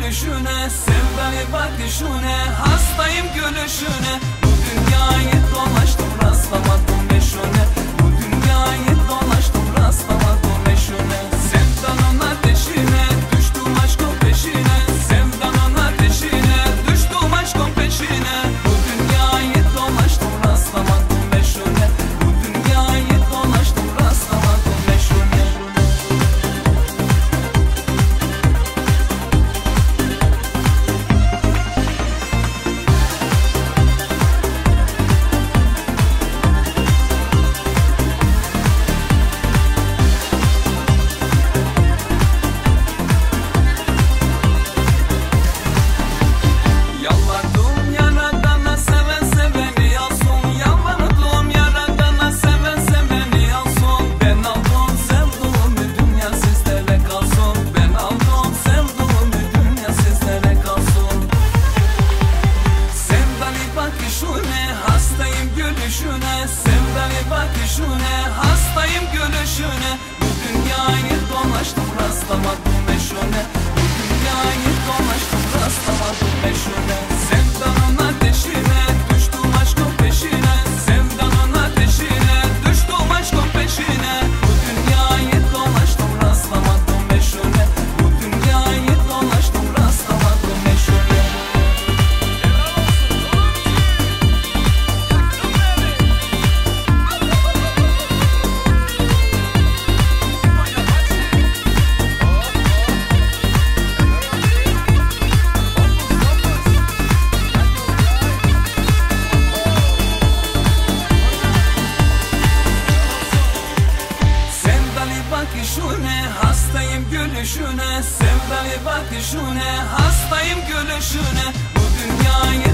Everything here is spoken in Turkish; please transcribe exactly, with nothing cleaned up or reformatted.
gülüşüne, sevdalı bakışına, hastayım gülüşüne. Bu dünyayı dolaştım rastlamadım eşine, bu dünyayı dolaştım rastlamadım eşine. Sevdanın ateşine düştüm aşkın peşine, sevdanın ateşine düştüm aşkın peşine. Bu dünyayı dolaştım rastlamadım eşine, bu dünyayı dolaştım rastlamadım eşine. Yalvardım Yaradan'a seven seveni alsın, yalvardım Yaradan'a seven seveni alsın. Ben aldım sevduğumu dünya sizlere kalsın, ben aldım sevduğumu dünya sizlere kalsın. Sevdalı bakışına, hastayım gülüşüne, sevdalı bakışına, hastayım gülüşüne. Bu dünyayı dolaştım rastlamadım eşine, bu dünyayı dolaştım rastlamadım eşine. Sevdanın ateşine düştüm aşkın peşine, sevdanın ateşine düştüm aşkın peşine. Bu dünyayı dolaştım rastlamadım eşine, bu dünyayı dolaştım rastlamadım eşine. Sevdalı bakışına, hastayım gülüşüne, sevdalı bakışına, hastayım gülüşüne. Bu dünyayı